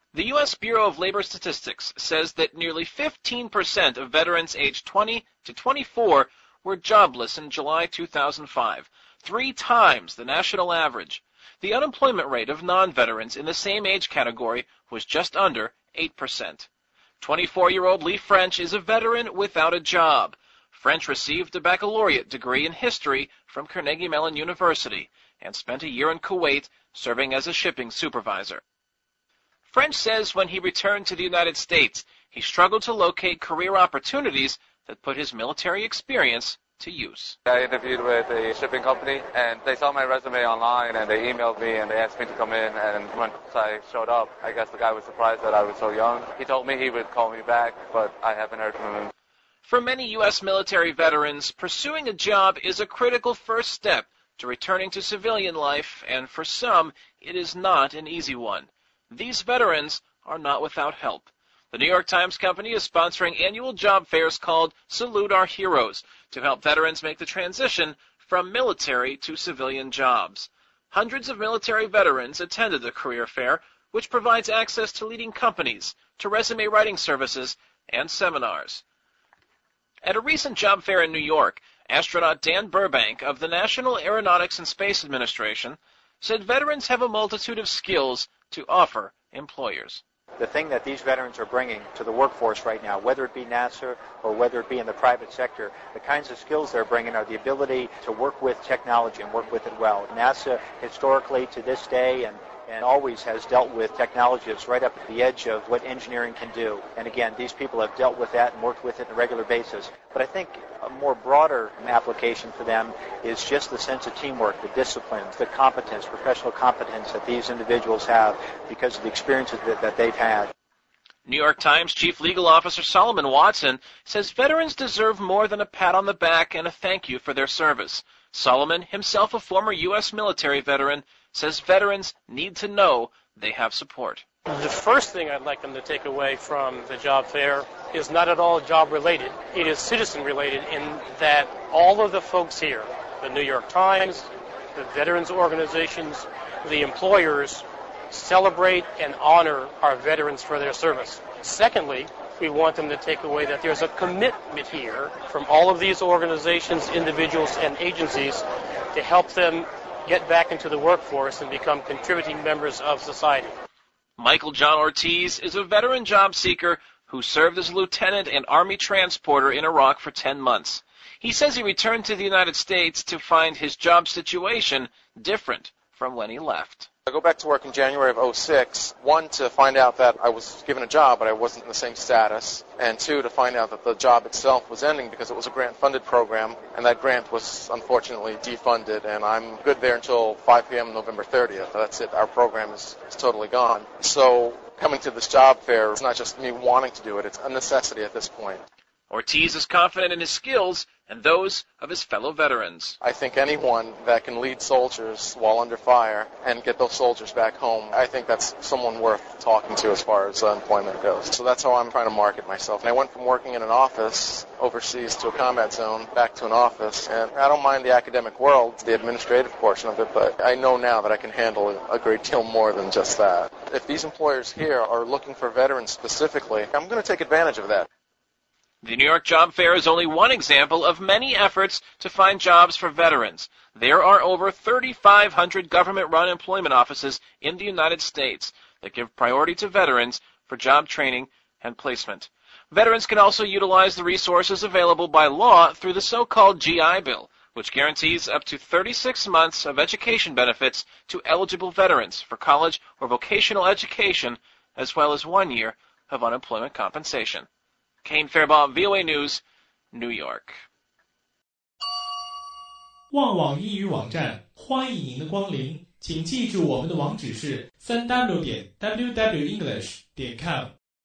The U.S. Bureau of Labor Statistics says that nearly 15% of veterans aged 20 to 24 were jobless in July 2005, 3 times the national average. The unemployment rate of non-veterans in the same age category was just under 8%. 24-year-old Lee French is a veteran without a job. French received a baccalaureate degree in history from Carnegie Mellon University and spent a year in Kuwait serving as a shipping supervisor. French says when he returned to the United States, he struggled to locate career opportunities that put his military experience to use. I interviewed with a shipping company, and they saw my resume online, and they emailed me, and they asked me to come in, and once I showed up, I guess the guy was surprised that I was so young. He told me he would call me back, but I haven't heard from him. For many U.S. military veterans, pursuing a job is a critical first step to returning to civilian life, and for some, it is not an easy one. These veterans are not without help. The New York Times Company is sponsoring annual job fairs called Salute Our Heroes to help veterans make the transition from military to civilian jobs. Hundreds of military veterans attended the career fair, which provides access to leading companies, to resume writing services, and seminars. At a recent job fair in New York, astronaut Dan Burbank of the National Aeronautics and Space Administration said veterans have a multitude of skills to offer employers. The thing that these veterans are bringing to the workforce right now, whether it be NASA or whether it be in the private sector, the kinds of skills they're bringing are the ability to work with technology and work with it well. NASA historically to this day and always has dealt with technology that's right up at the edge of what engineering can do. And again, these people have dealt with that and worked with it on a regular basis. But I think a more broader application for them is just the sense of teamwork, the disciplines, the competence, professional competence that these individuals have because of the experiences that they've had. New York Times Chief Legal Officer Solomon Watson says veterans deserve more than a pat on the back and a thank you for their service. Solomon, himself a former U.S. military veteran, says veterans need to know they have support. The first thing I'd like them to take away from the job fair is not at all job-related. It is citizen-related in that all of the folks here, the New York Times, the veterans organizations, the employers, celebrate and honor our veterans for their service. Secondly, we want them to take away that there's a commitment here from all of these organizations, individuals, and agencies to help them get back into the workforce and become contributing members of society. Michael John Ortiz is a veteran job seeker who served as lieutenant and Army transporter in Iraq for 10 months. He says he returned to the United States to find his job situation different from when he left. I go back to work in January of 2006, one, to find out that I was given a job, but I wasn't in the same status, and two, to find out that the job itself was ending because it was a grant-funded program, and that grant was unfortunately defunded, and I'm good there until 5 p.m. November 30th. That's it. Our program is totally gone. So coming to this job fair, it's not just me wanting to do it, it's a necessity at this point. Ortiz is confident in his skills and those of his fellow veterans. I think anyone that can lead soldiers while under fire and get those soldiers back home, I think that's someone worth talking to as far as employment goes. So that's how I'm trying to market myself. And I went from working in an office overseas to a combat zone, back to an office. And I don't mind the academic world, the administrative portion of it, but I know now that I can handle a great deal more than just that. If these employers here are looking for veterans specifically, I'm going to take advantage of that. The New York Job Fair is only one example of many efforts to find jobs for veterans. There are over 3,500 government-run employment offices in the United States that give priority to veterans for job training and placement. Veterans can also utilize the resources available by law through the so-called GI Bill, which guarantees up to 36 months of education benefits to eligible veterans for college or vocational education, as well as 1 year of unemployment compensation. Kane Fairbaum, VOA News, New York. 旺网英语网站，欢迎您的光临，请记住我们的网址是 3w.wwenglish.com